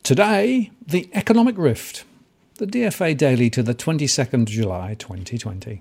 Today, the economic rift. The DFA Daily to the 22nd of July 2020.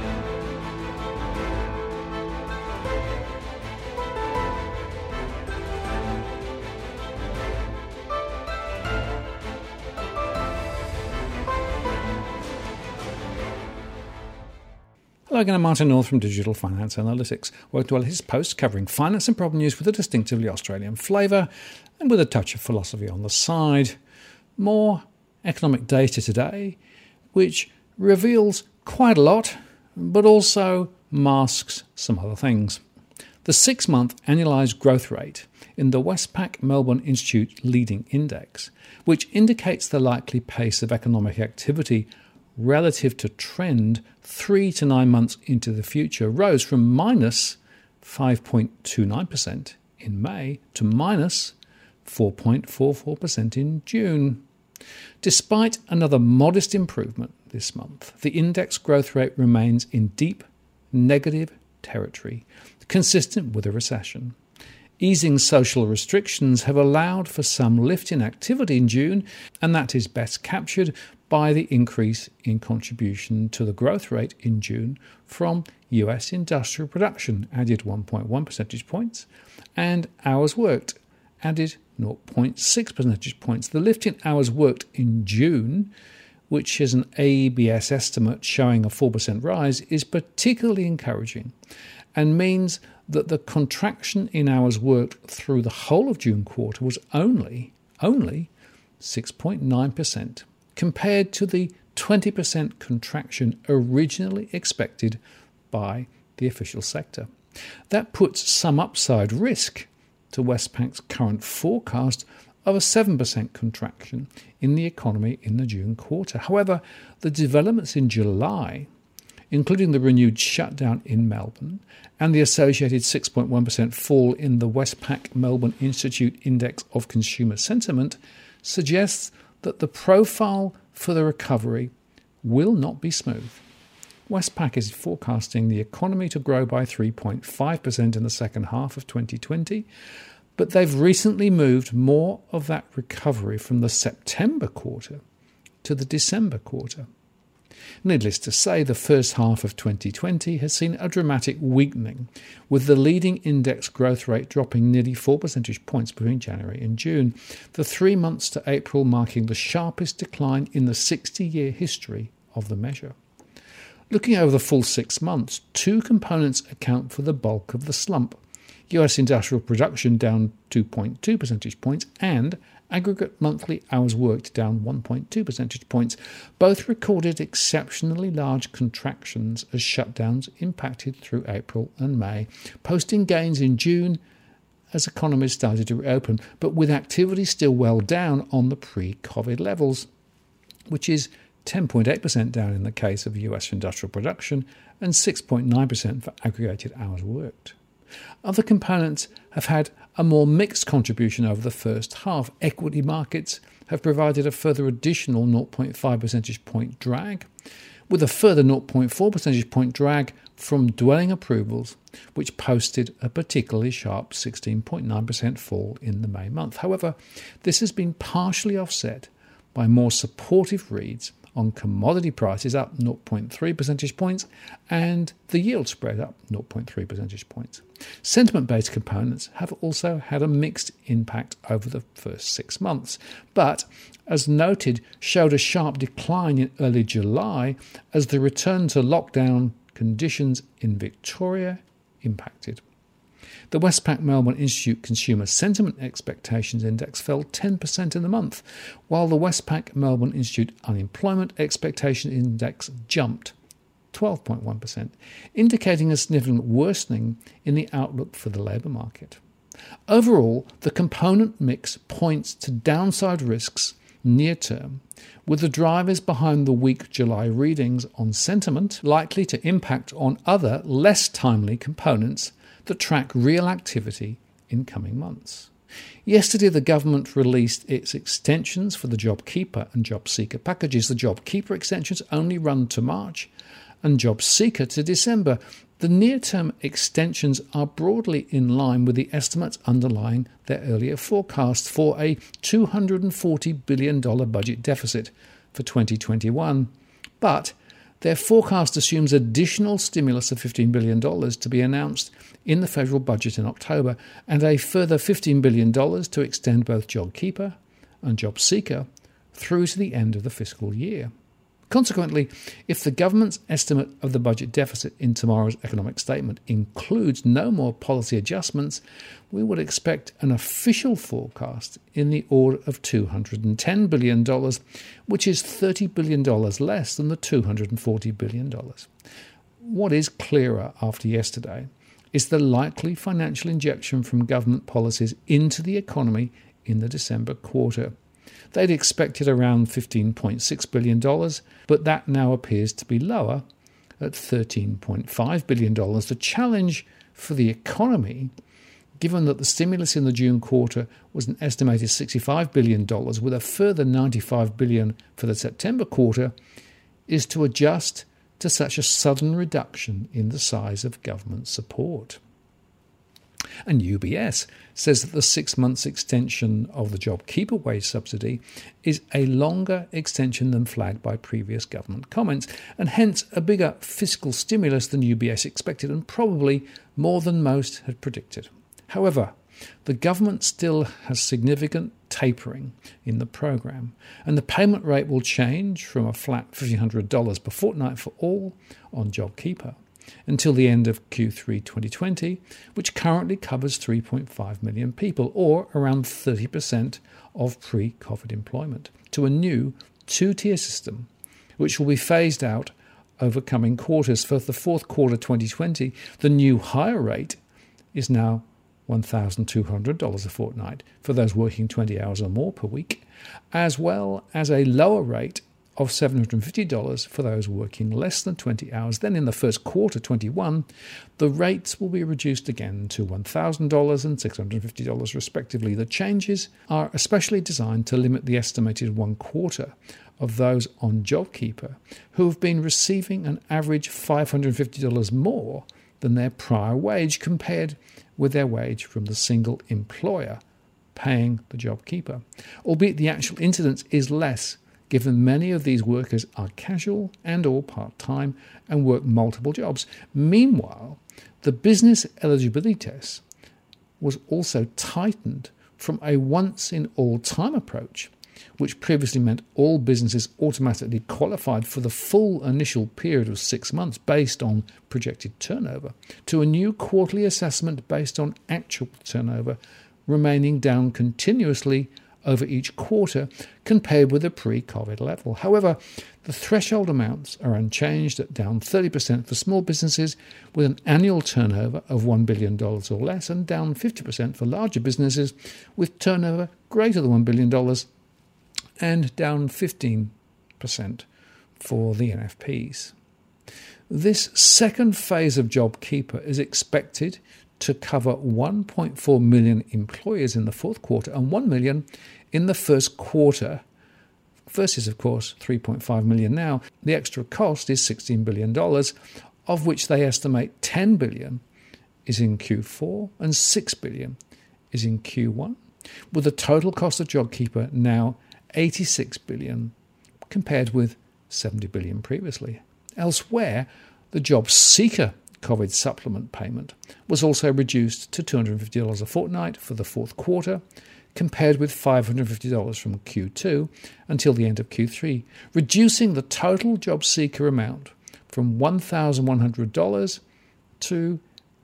Hello again, I'm Martin North from Digital Finance Analytics. Welcome to our latest post covering finance and problem news with a distinctively Australian flavour and with a touch of philosophy on the side. More economic data today, which reveals quite a lot, but also masks some other things. The 6-month annualised growth rate in the Westpac Melbourne Institute Leading Index, which indicates the likely pace of economic activity relative to trend 3 to 9 months into the future, rose from minus 5.29% in May to minus 4.44% in June. Despite another modest improvement this month, the index growth rate remains in deep negative territory, consistent with a recession. Easing social restrictions have allowed for some lift in activity in June, and that is best captured by the increase in contribution to the growth rate in June from US industrial production, added 1.1 percentage points, and hours worked, added 0.6 percentage points. The lift in hours worked in June, which is an ABS estimate showing a 4% rise, is particularly encouraging and means that the contraction in hours worked through the whole of June quarter was only 6.9%, compared to the 20% contraction originally expected by the official sector. That puts some upside risk to Westpac's current forecast of a 7% contraction in the economy in the June quarter. However, the developments in July, including the renewed shutdown in Melbourne and the associated 6.1% fall in the Westpac Melbourne Institute Index of Consumer Sentiment, suggests that the profile for the recovery will not be smooth. Westpac is forecasting the economy to grow by 3.5% in the second half of 2020, but they've recently moved more of that recovery from the September quarter to the December quarter. Needless to say, the first half of 2020 has seen a dramatic weakening, with the leading index growth rate dropping nearly 4 percentage points between January and June, the 3 months to April marking the sharpest decline in the 60-year history of the measure. Looking over the full 6 months, two components account for the bulk of the slump: US industrial production down 2.2 percentage points and aggregate monthly hours worked down 1.2 percentage points. Both recorded exceptionally large contractions as shutdowns impacted through April and May, posting gains in June as economies started to reopen, but with activity still well down on the pre-COVID levels, which is 10.8% down in the case of US industrial production and 6.9% for aggregated hours worked. Other components have had a more mixed contribution over the first half. Equity markets have provided a further additional 0.5 percentage point drag, with a further 0.4 percentage point drag from dwelling approvals, which posted a particularly sharp 16.9% fall in the May month. However, this has been partially offset by more supportive reads on commodity prices, up 0.3 percentage points, and the yield spread up 0.3 percentage points. Sentiment-based components have also had a mixed impact over the first 6 months, but, as noted, showed a sharp decline in early July as the return to lockdown conditions in Victoria impacted. The Westpac Melbourne Institute Consumer Sentiment Expectations Index fell 10% in the month, while the Westpac Melbourne Institute Unemployment Expectation Index jumped 12.1%, indicating a significant worsening in the outlook for the labour market. Overall, the component mix points to downside risks near term, with the drivers behind the weak July readings on sentiment likely to impact on other, less timely components that track real activity in coming months. Yesterday, the government released its extensions for the JobKeeper and JobSeeker packages. The JobKeeper extensions only run to March and JobSeeker to December, The near-term extensions are broadly in line with the estimates underlying their earlier forecasts for a $240 billion budget deficit for 2021, but their forecast assumes additional stimulus of $15 billion to be announced in the federal budget in October and a further $15 billion to extend both JobKeeper and JobSeeker through to the end of the fiscal year. Consequently, if the government's estimate of the budget deficit in tomorrow's economic statement includes no more policy adjustments, we would expect an official forecast in the order of $210 billion, which is $30 billion less than the $240 billion. What is clearer after yesterday is the likely financial injection from government policies into the economy in the December quarter. They'd expected around $15.6 billion, but that now appears to be lower at $13.5 billion. The challenge for the economy, given that the stimulus in the June quarter was an estimated $65 billion with a further $95 billion for the September quarter, is to adjust to such a sudden reduction in the size of government support. And UBS says that the 6 months extension of the JobKeeper wage subsidy is a longer extension than flagged by previous government comments, and hence a bigger fiscal stimulus than UBS expected and probably more than most had predicted. However, the government still has significant tapering in the programme, and the payment rate will change from a flat $1,500 per fortnight for all on JobKeeper until the end of Q3 2020, which currently covers 3.5 million people, or around 30% of pre-COVID employment, to a new two-tier system, which will be phased out over coming quarters. For the fourth quarter 2020, the new higher rate is now $1,200 a fortnight for those working 20 hours or more per week, as well as a lower rate of $750 for those working less than 20 hours. Then in the first quarter 21, the rates will be reduced again to $1,000 and $650 respectively. The changes are especially designed to limit the estimated 1/4 of those on JobKeeper who have been receiving an average $550 more than their prior wage compared with their wage from the single employer paying the JobKeeper, albeit the actual incidence is less, given many of these workers are casual and or part-time and work multiple jobs. Meanwhile, the business eligibility test was also tightened from a once-in-all-time approach, which previously meant all businesses automatically qualified for the full initial period of 6 months based on projected turnover, to a new quarterly assessment based on actual turnover, remaining down continuously over each quarter compared with the pre-COVID level. However, the threshold amounts are unchanged at down 30% for small businesses with an annual turnover of $1 billion or less, and down 50% for larger businesses with turnover greater than $1 billion, and down 15% for the NFPs. This second phase of JobKeeper is expected to cover 1.4 million employers in the fourth quarter and 1 million in the first quarter, versus, of course, 3.5 million now. The extra cost is $16 billion, of which they estimate $10 billion is in Q4 and $6 billion is in Q1, with the total cost of JobKeeper now $86 billion compared with $70 billion previously. Elsewhere, the JobSeeker COVID supplement payment was also reduced to $250 a fortnight for the fourth quarter, compared with $550 from Q2 until the end of Q3, reducing the total JobSeeker amount from $1,100 to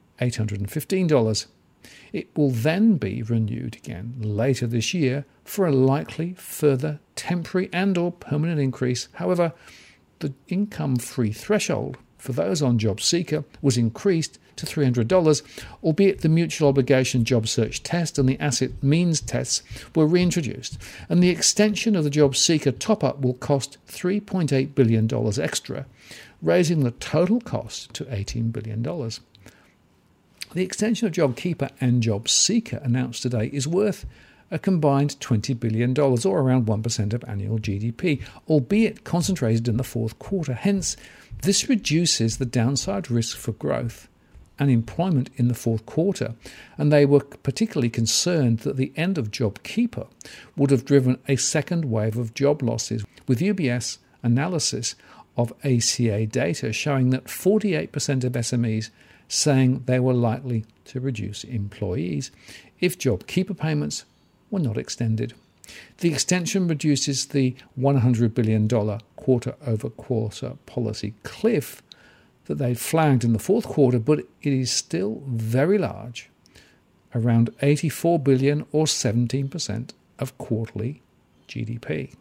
$815. It will then be renewed again later this year for a likely further temporary and or permanent increase. However, the income-free threshold for those on JobSeeker was increased to $300, albeit the mutual obligation job search test and the asset means tests were reintroduced, and the extension of the JobSeeker top-up will cost $3.8 billion extra, raising the total cost to $18 billion. The extension of JobKeeper and JobSeeker announced today is worth a combined $20 billion, or around 1% of annual GDP, albeit concentrated in the fourth quarter. Hence, this reduces the downside risk for growth and employment in the fourth quarter, and they were particularly concerned that the end of JobKeeper would have driven a second wave of job losses, with UBS analysis of ACA data showing that 48% of SMEs saying they were likely to reduce employees if JobKeeper payments were not extended. The extension reduces the $100 billion quarter-over-quarter policy cliff that they flagged in the fourth quarter, but it is still very large, around $84 billion or 17% of quarterly GDP.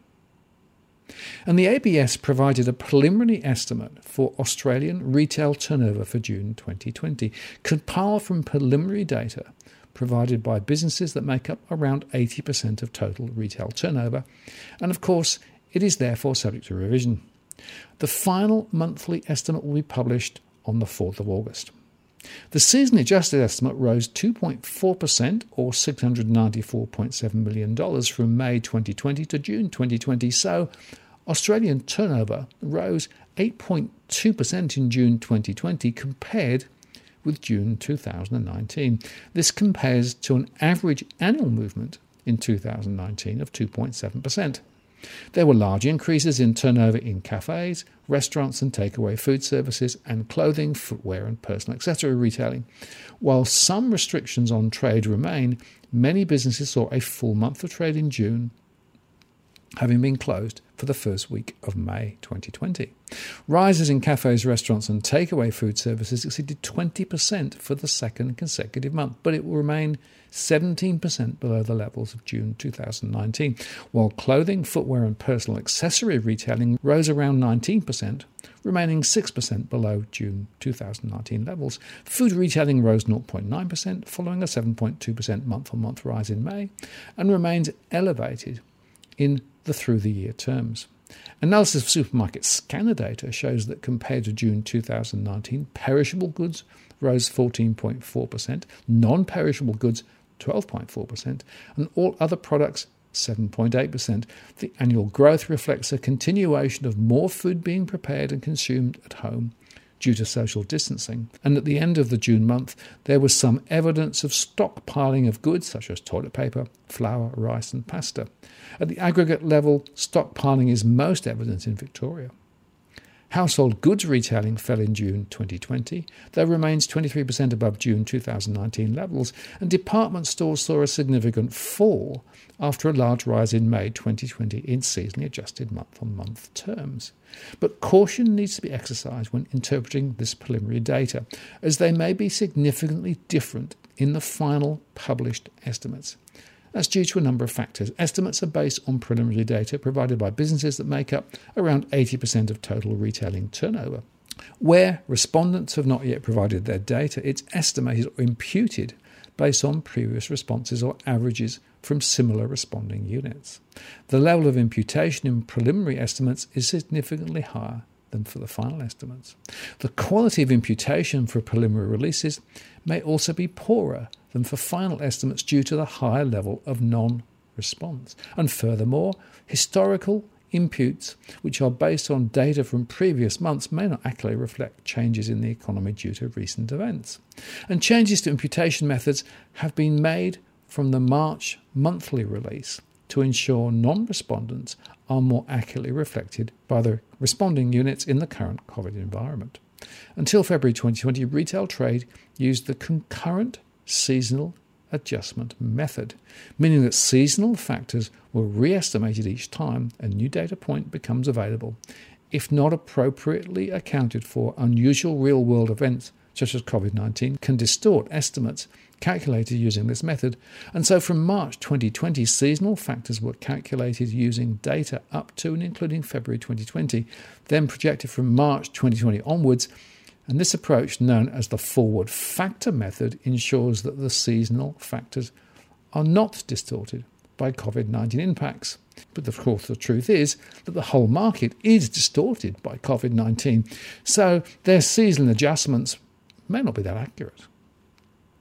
And the ABS provided a preliminary estimate for Australian retail turnover for June 2020, compiled from preliminary data provided by businesses that make up around 80% of total retail turnover, and of course it is therefore subject to revision. The final monthly estimate will be published on the 4th of August. The seasonally adjusted estimate rose 2.4% or $694.7 million from May 2020 to June 2020. So Australian turnover rose 8.2% in June 2020 compared with June 2019. This compares to an average annual movement in 2019 of 2.7%. There were large increases in turnover in cafes, restaurants and takeaway food services, and clothing, footwear and personal accessory retailing. While some restrictions on trade remain, many businesses saw a full month of trade in June, having been closed for the first week of May 2020. Rises in cafes, restaurants and takeaway food services exceeded 20% for the second consecutive month, but it will remain 17% below the levels of June 2019, while clothing, footwear and personal accessory retailing rose around 19%, remaining 6% below June 2019 levels. Food retailing rose 0.9%, following a 7.2% month-on-month rise in May, and remains elevated in the through-the-year terms. Analysis of supermarket scanner data shows that compared to June 2019, perishable goods rose 14.4%, non-perishable goods 12.4%, and all other products 7.8%. The annual growth reflects a continuation of more food being prepared and consumed at home due to social distancing, and at the end of the June month there was some evidence of stockpiling of goods such as toilet paper, flour, rice and pasta. At the aggregate level, stockpiling is most evident in Victoria. Household goods retailing fell in June 2020, though remains 23% above June 2019 levels, and department stores saw a significant fall after a large rise in May 2020 in seasonally adjusted month-on-month terms. But caution needs to be exercised when interpreting this preliminary data, as they may be significantly different in the final published estimates. That's due to a number of factors. Estimates are based on preliminary data provided by businesses that make up around 80% of total retailing turnover. Where respondents have not yet provided their data, it's estimated or imputed based on previous responses or averages from similar responding units. The level of imputation in preliminary estimates is significantly higher than for the final estimates. The quality of imputation for preliminary releases may also be poorer than for final estimates due to the higher level of non-response. And furthermore, historical imputes, which are based on data from previous months, may not accurately reflect changes in the economy due to recent events. And changes to imputation methods have been made from the March monthly release to ensure non-respondents are more accurately reflected by the responding units in the current COVID environment. Until February 2020, retail trade used the concurrent seasonal adjustment method, meaning that seasonal factors were re-estimated each time a new data point becomes available. If not appropriately accounted for, unusual real-world events such as COVID-19 can distort estimates calculated using this method, and so from March 2020 seasonal factors were calculated using data up to and including February 2020, then projected from March 2020 onwards. And this approach, known as the forward factor method, ensures that the seasonal factors are not distorted by COVID-19 impacts. But of course the truth is that the whole market is distorted by COVID-19, so their seasonal adjustments may not be that accurate.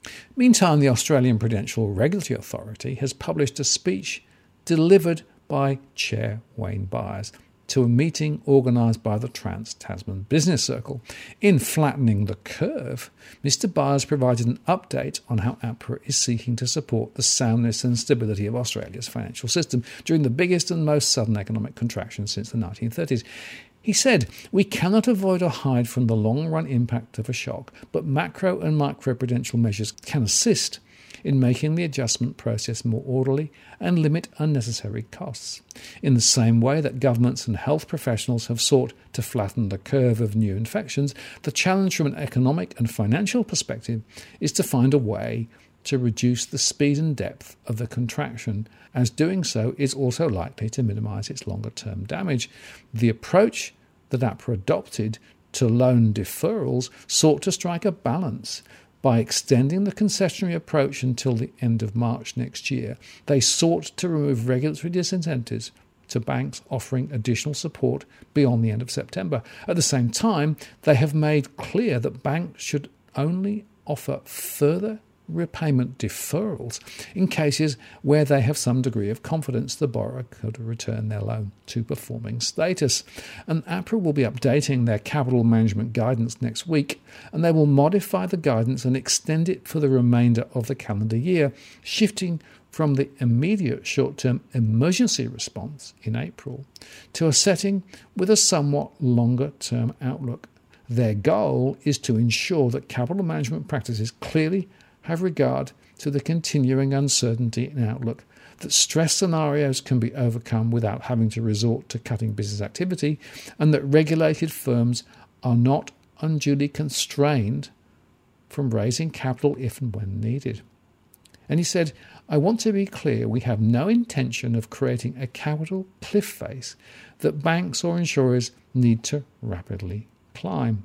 Meantime, the Australian Prudential Regulatory Authority has published a speech delivered by Chair Wayne Byres to a meeting organised by the Trans-Tasman Business Circle. In Flattening the Curve, Mr Byres provided an update on how APRA is seeking to support the soundness and stability of Australia's financial system during the biggest and most sudden economic contraction since the 1930s. He said, "We cannot avoid or hide from the long-run impact of a shock, but macro and microprudential measures can assist in making the adjustment process more orderly and limit unnecessary costs. In the same way that governments and health professionals have sought to flatten the curve of new infections, the challenge from an economic and financial perspective is to find a way to reduce the speed and depth of the contraction, as doing so is also likely to minimise its longer-term damage. The approach that APRA adopted to loan deferrals sought to strike a balance. By extending the concessionary approach until the end of March next year, they sought to remove regulatory disincentives to banks offering additional support beyond the end of September. At the same time, they have made clear that banks should only offer further repayment deferrals in cases where they have some degree of confidence the borrower could return their loan to performing status. And APRA will be updating their capital management guidance next week, and they will modify the guidance and extend it for the remainder of the calendar year, shifting from the immediate short-term emergency response in April to a setting with a somewhat longer-term outlook. Their goal is to ensure that capital management practices clearly have regard to the continuing uncertainty in outlook, that stress scenarios can be overcome without having to resort to cutting business activity, and that regulated firms are not unduly constrained from raising capital if and when needed. And he said, "I want to be clear, we have no intention of creating a capital cliff face that banks or insurers need to rapidly climb.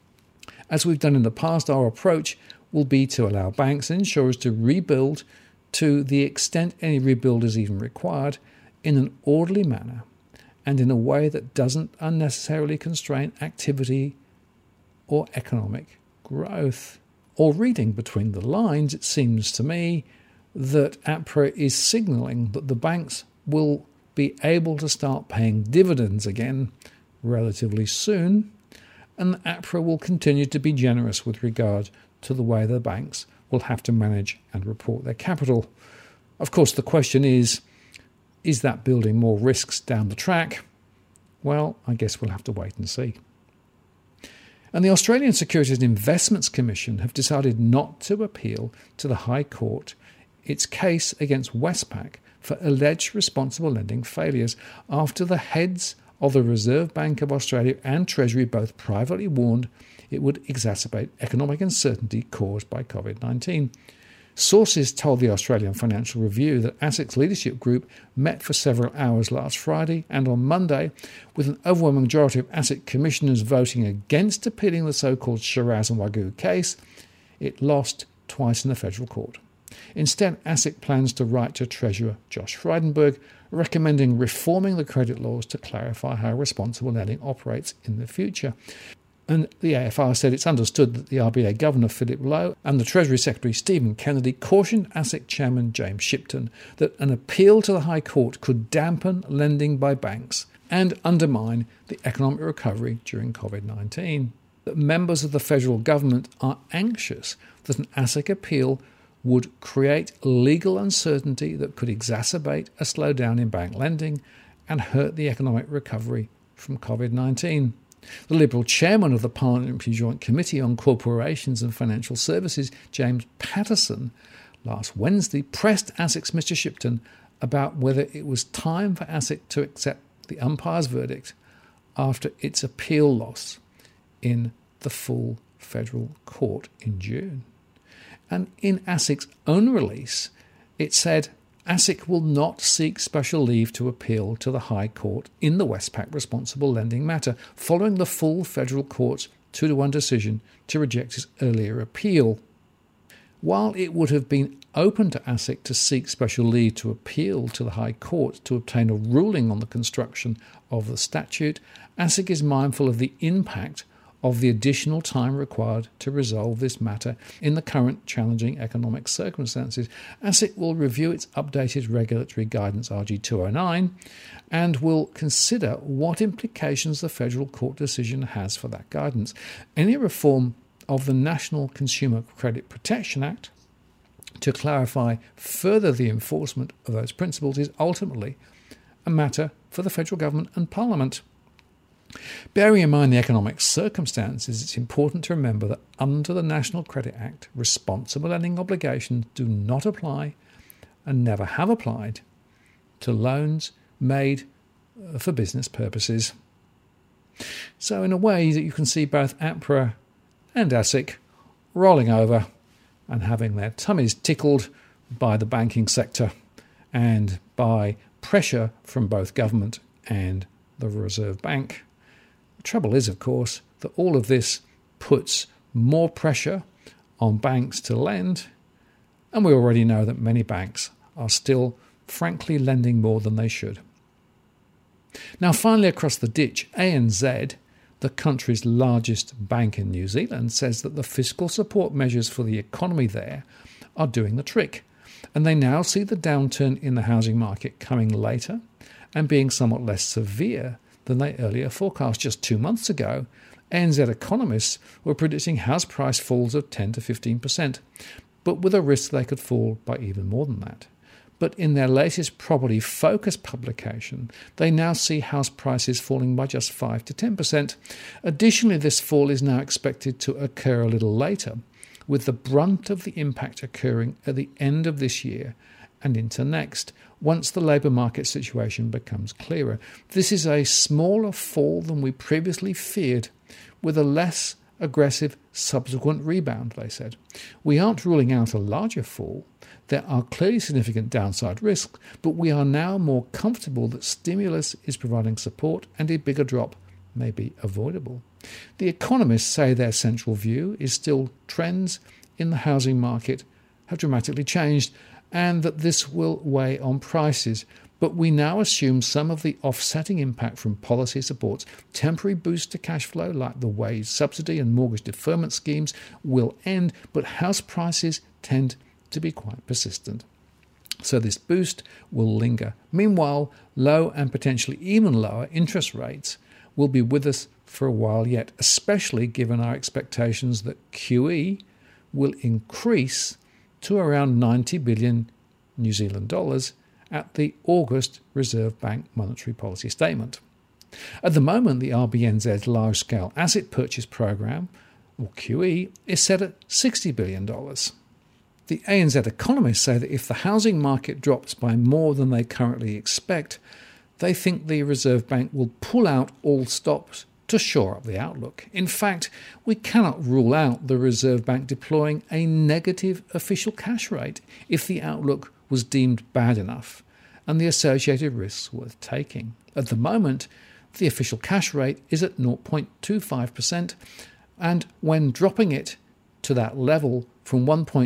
As we've done in the past, our approach will be to allow banks and insurers to rebuild to the extent any rebuild is even required in an orderly manner and in a way that doesn't unnecessarily constrain activity or economic growth." Or reading between the lines, it seems to me that APRA is signalling that the banks will be able to start paying dividends again relatively soon, and APRA will continue to be generous with regard to the way the banks will have to manage and report their capital. Of course, the question is that building more risks down the track? Well, I guess we'll have to wait and see. And the Australian Securities and Investments Commission have decided not to appeal to the High Court its case against Westpac for alleged responsible lending failures after the heads of the Reserve Bank of Australia and Treasury both privately warned it would exacerbate economic uncertainty caused by COVID-19. Sources told the Australian Financial Review that ASIC's leadership group met for several hours last Friday and on Monday, with an overwhelming majority of ASIC commissioners voting against appealing the so-called Shiraz and Wagoo case. It lost twice in the federal court. Instead, ASIC plans to write to Treasurer Josh Frydenberg, recommending reforming the credit laws to clarify how responsible lending operates in the future. And the AFR said it's understood that the RBA Governor Philip Lowe and the Treasury Secretary Stephen Kennedy cautioned ASIC Chairman James Shipton that an appeal to the High Court could dampen lending by banks and undermine the economic recovery during COVID-19. That members of the federal government are anxious that an ASIC appeal would create legal uncertainty that could exacerbate a slowdown in bank lending and hurt the economic recovery from COVID-19. The Liberal chairman of the Parliamentary Joint Committee on Corporations and Financial Services, James Patterson, last Wednesday pressed ASIC's Mr Shipton about whether it was time for ASIC to accept the umpire's verdict after its appeal loss in the full federal court in June. And in ASIC's own release, it said ASIC will not seek special leave to appeal to the High Court in the Westpac responsible lending matter, following the full federal court's 2-1 decision to reject its earlier appeal. While it would have been open to ASIC to seek special leave to appeal to the High Court to obtain a ruling on the construction of the statute, ASIC is mindful of the impact of the additional time required to resolve this matter in the current challenging economic circumstances. ASIC will review its updated regulatory guidance RG209 and will consider what implications the Federal Court decision has for that guidance. Any reform of the National Consumer Credit Protection Act to clarify further the enforcement of those principles is ultimately a matter for the federal government and Parliament. Bearing in mind the economic circumstances, it's important to remember that under the National Credit Act, responsible lending obligations do not apply and never have applied to loans made for business purposes. So in a way that you can see both APRA and ASIC rolling over and having their tummies tickled by the banking sector and by pressure from both government and the Reserve Bank. The trouble is, of course, that all of this puts more pressure on banks to lend, and we already know that many banks are still, frankly, lending more than they should. Now, finally, across the ditch, ANZ, the country's largest bank in New Zealand, says that the fiscal support measures for the economy there are doing the trick, and they now see the downturn in the housing market coming later and being somewhat less severe than they earlier forecast. Just 2 months ago, ANZ economists were predicting house price falls of 10 to 15%, but with a risk they could fall by even more than that. But in their latest Property Focus publication, they now see house prices falling by just 5 to 10%. Additionally, this fall is now expected to occur a little later, with the brunt of the impact occurring at the end of this year and into next, once the labour market situation becomes clearer. This is a smaller fall than we previously feared, with a less aggressive subsequent rebound, they said. We aren't ruling out a larger fall. There are clearly significant downside risks, but we are now more comfortable that stimulus is providing support and a bigger drop may be avoidable. The economists say their central view is still trends in the housing market have dramatically changed and that this will weigh on prices, but we now assume some of the offsetting impact from policy supports, temporary boost to cash flow like the wage subsidy and mortgage deferment schemes will end, but house prices tend to be quite persistent. So this boost will linger. Meanwhile, low and potentially even lower interest rates will be with us for a while yet, especially given our expectations that QE will increase to around 90 billion New Zealand dollars at the August Reserve Bank Monetary Policy Statement. At the moment, the RBNZ's large-scale asset purchase program, or QE, is set at $60 billion. The ANZ economists say that if the housing market drops by more than they currently expect, they think the Reserve Bank will pull out all stops to shore up the outlook. In fact, we cannot rule out the Reserve Bank deploying a negative official cash rate if the outlook was deemed bad enough and the associated risks worth taking. At the moment, the official cash rate is at 0.25%, and when dropping it to that level from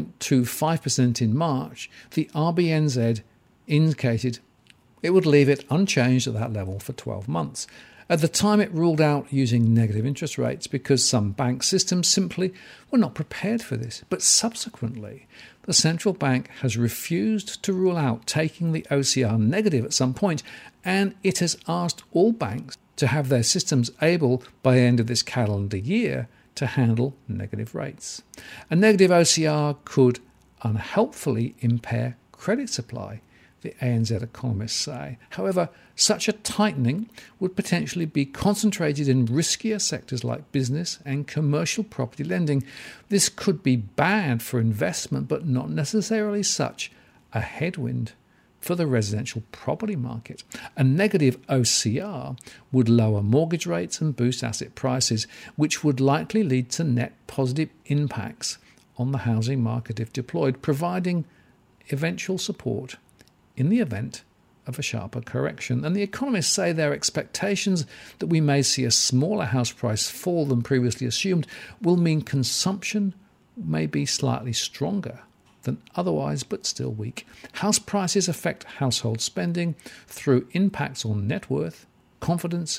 1.25% in March, the RBNZ indicated it would leave it unchanged at that level for 12 months. At the time, it ruled out using negative interest rates because some bank systems simply were not prepared for this. But subsequently, the central bank has refused to rule out taking the OCR negative at some point, and it has asked all banks to have their systems able, by the end of this calendar year, to handle negative rates. A negative OCR could unhelpfully impair credit supply, the ANZ economists say. However, such a tightening would potentially be concentrated in riskier sectors like business and commercial property lending. This could be bad for investment, but not necessarily such a headwind for the residential property market. A negative OCR would lower mortgage rates and boost asset prices, which would likely lead to net positive impacts on the housing market if deployed, providing eventual support in the event of a sharper correction. And the economists say their expectations that we may see a smaller house price fall than previously assumed will mean consumption may be slightly stronger than otherwise, but still weak. House prices affect household spending through impacts on net worth, confidence,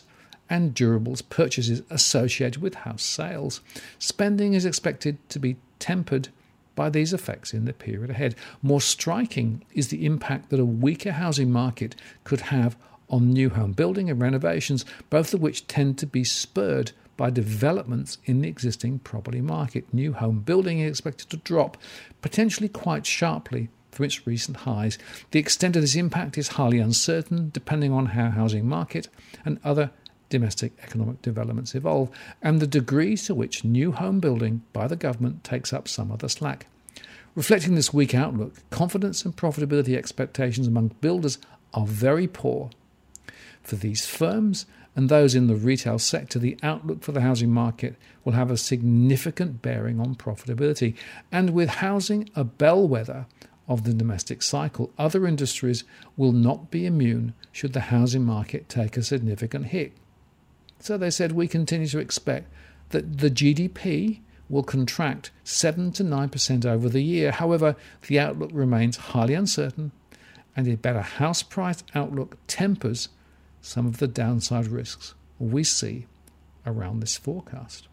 and durables purchases associated with house sales. Spending is expected to be tempered by these effects in the period ahead. More striking is the impact that a weaker housing market could have on new home building and renovations, both of which tend to be spurred by developments in the existing property market. New home building is expected to drop potentially quite sharply from its recent highs. The extent of this impact is highly uncertain, depending on how housing market and other domestic economic developments evolve, and the degree to which new home building by the government takes up some of the slack. Reflecting this weak outlook, confidence and profitability expectations among builders are very poor. For these firms and those in the retail sector, the outlook for the housing market will have a significant bearing on profitability. And with housing a bellwether of the domestic cycle, other industries will not be immune should the housing market take a significant hit. So they said, we continue to expect that the GDP will contract 7 to 9% over the year. However, the outlook remains highly uncertain, and a better house price outlook tempers some of the downside risks we see around this forecast.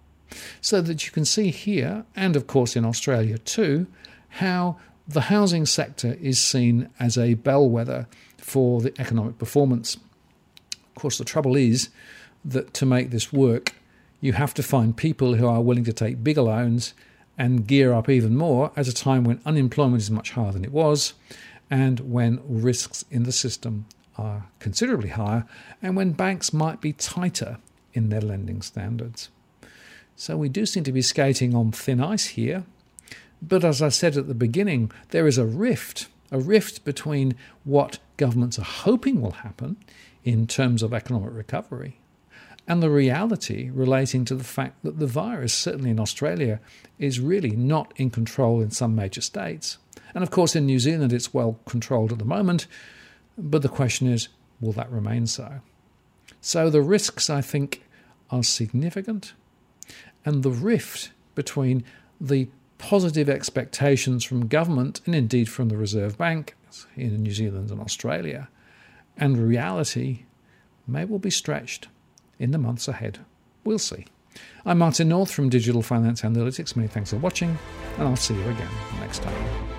So that you can see here, and of course in Australia too, how the housing sector is seen as a bellwether for the economic performance. Of course, the trouble is that to make this work, you have to find people who are willing to take bigger loans and gear up even more at a time when unemployment is much higher than it was, and when risks in the system are considerably higher, and when banks might be tighter in their lending standards. So we do seem to be skating on thin ice here, but as I said at the beginning, there is a rift between what governments are hoping will happen in terms of economic recovery and the reality relating to the fact that the virus, certainly in Australia, is really not in control in some major states. And of course in New Zealand it's well controlled at the moment, but the question is, will that remain so? So the risks, I think, are significant, and the rift between the positive expectations from government and indeed from the Reserve Bank in New Zealand and Australia and reality may well be stretched in the months ahead. We'll see. I'm Martin North from Digital Finance Analytics. Many thanks for watching, and I'll see you again next time.